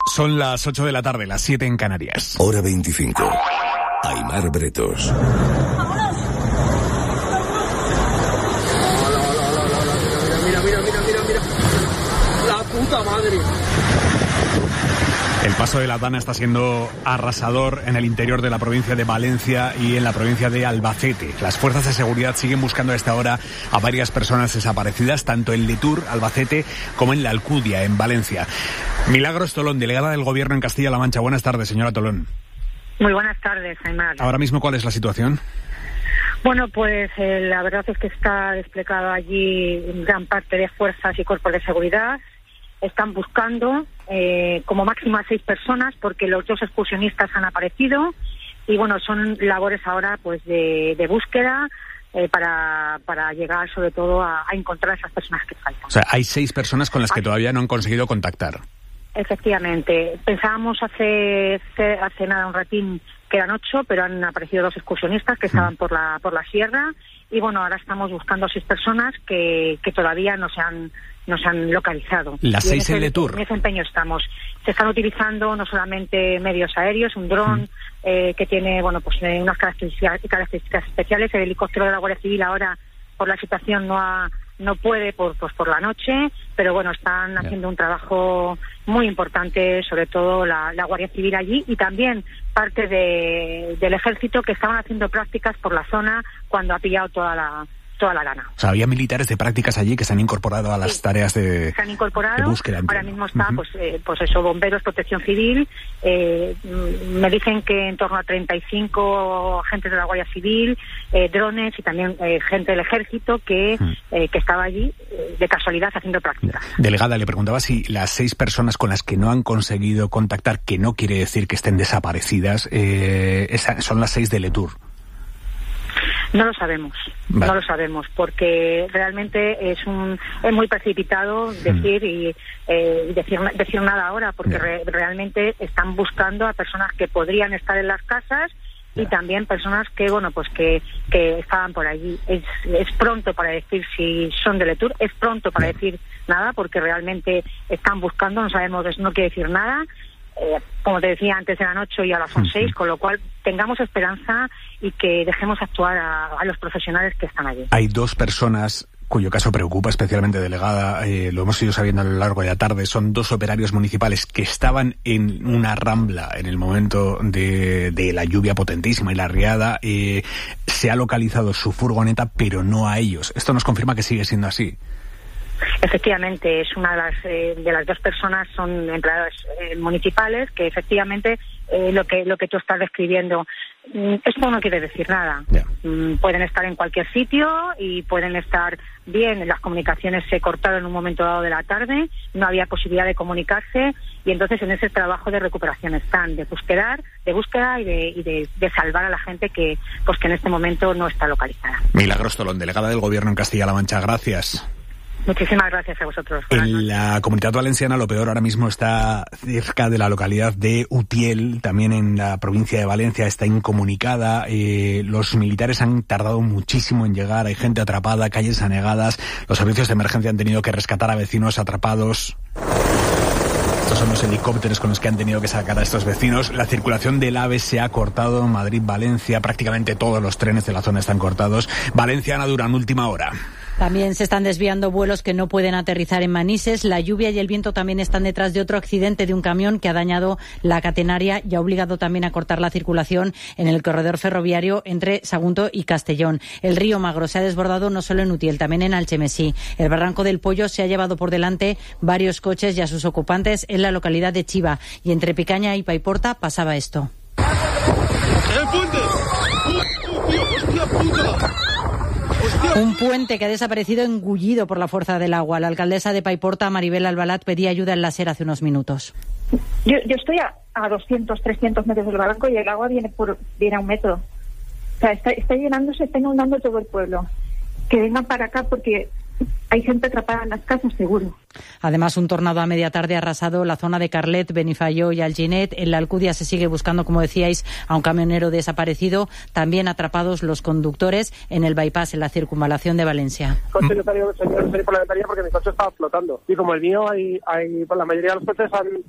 Son las 8 de la tarde, las 7 en Canarias. Hora 25. Aimar Bretos. Mira. La puta madre. El paso de la Dana está siendo arrasador en el interior de la provincia de Valencia y en la provincia de Albacete. Las fuerzas de seguridad siguen buscando a esta hora a varias personas desaparecidas, tanto en Letur, Albacete, como en La Alcudia, en Valencia. Milagros Tolón, delegada del Gobierno en Castilla-La Mancha. Buenas tardes, señora Tolón. Muy buenas tardes, Aimar. Ahora mismo, ¿cuál es la situación? Bueno, pues la verdad es que está desplegada allí gran parte de fuerzas y cuerpos de seguridad. Están buscando como máximo a 6 personas porque los 2 excursionistas han aparecido y bueno, son labores ahora pues de búsqueda para llegar sobre todo a encontrar a esas personas que faltan. O sea, hay 6 personas con las que todavía no han conseguido contactar. Efectivamente. Pensábamos hace nada un ratín que eran 8, pero han aparecido 2 excursionistas que estaban por la sierra y bueno, ahora estamos buscando a 6 personas que todavía no se han localizado. Las 6 en Letur. En ese empeño estamos. Se están utilizando no solamente medios aéreos, un dron que tiene unas características especiales. El helicóptero de la Guardia Civil ahora por la situación no puede por la noche, pero bueno, están haciendo un trabajo muy importante, sobre todo la Guardia Civil allí y también parte del ejército que estaban haciendo prácticas por la zona cuando ha pillado toda la lana. O sea, había militares de prácticas allí que se han incorporado a las tareas de búsqueda. Ahora mismo está, bomberos, protección civil. Me dicen que en torno a 35 agentes de la Guardia Civil, drones y también gente del ejército que estaba allí de casualidad haciendo prácticas. Delegada, le preguntaba si las 6 personas con las que no han conseguido contactar, que no quiere decir que estén desaparecidas, son las 6 de Letur. No lo sabemos, vale. No lo sabemos, porque realmente es muy precipitado decir decir nada ahora, porque realmente están buscando a personas que podrían estar en las casas y también personas que que estaban por allí. Es pronto para decir si son de Letur, es pronto para decir nada, porque realmente están buscando, no sabemos, no quiere decir nada. Como te decía, antes eran 8 y ahora son 6, con lo cual tengamos esperanza y que dejemos actuar a los profesionales que están allí. Hay 2 personas cuyo caso preocupa especialmente, delegada, lo hemos ido sabiendo a lo largo de la tarde. Son 2 operarios municipales que estaban en una rambla en el momento de la lluvia potentísima y la riada. Se ha localizado su furgoneta, pero no a ellos. Esto nos confirma que sigue siendo así. Efectivamente, es una de las 2 personas son empleados municipales que efectivamente lo que tú estás describiendo, esto no quiere decir nada. Pueden estar en cualquier sitio y pueden estar bien. Las comunicaciones se cortaron en un momento dado de la tarde, no había posibilidad de comunicarse y entonces en ese trabajo de recuperación están, de búsqueda y de salvar a la gente que en este momento no está localizada. Milagros Tolón, delegada del Gobierno en Castilla-La Mancha, gracias. Muchísimas gracias a vosotros. En la Comunidad Valenciana lo peor ahora mismo está cerca de la localidad de Utiel, también en la provincia de Valencia, está incomunicada. Los militares han tardado muchísimo en llegar, hay gente atrapada, calles anegadas, los servicios de emergencia han tenido que rescatar a vecinos atrapados. Estos son los helicópteros con los que han tenido que sacar a estos vecinos. La circulación del AVE se ha cortado, Madrid-Valencia, prácticamente todos los trenes de la zona están cortados. Valenciana Durán, última hora. También se están desviando vuelos que no pueden aterrizar en Manises. La lluvia y el viento también están detrás de otro accidente de un camión que ha dañado la catenaria y ha obligado también a cortar la circulación en el corredor ferroviario entre Sagunto y Castellón. El río Magro se ha desbordado no solo en Utiel, también en Alchemesí. El Barranco del Pollo se ha llevado por delante varios coches y a sus ocupantes en la localidad de Chiva. Y entre Picaña y Paiporta pasaba esto. ¡El puente! ¡Hostia puta! Un puente que ha desaparecido engullido por la fuerza del agua. La alcaldesa de Paiporta, Maribel Albalat, pedía ayuda en la SER hace unos minutos. Yo estoy a 200, 300 metros del barranco y el agua viene a 1 metro. O sea, está llenándose, está inundando todo el pueblo. Que vengan para acá porque hay gente atrapada en las casas, seguro. Además, un tornado a media tarde ha arrasado la zona de Carlet, Benifayó y Alginet. En la Alcudia se sigue buscando, como decíais, a un camionero desaparecido. También atrapados los conductores en el bypass, en la circunvalación de Valencia. Coche yo salí por la ventanilla porque mi coche estaba flotando. Y como el mío, la mayoría de los coches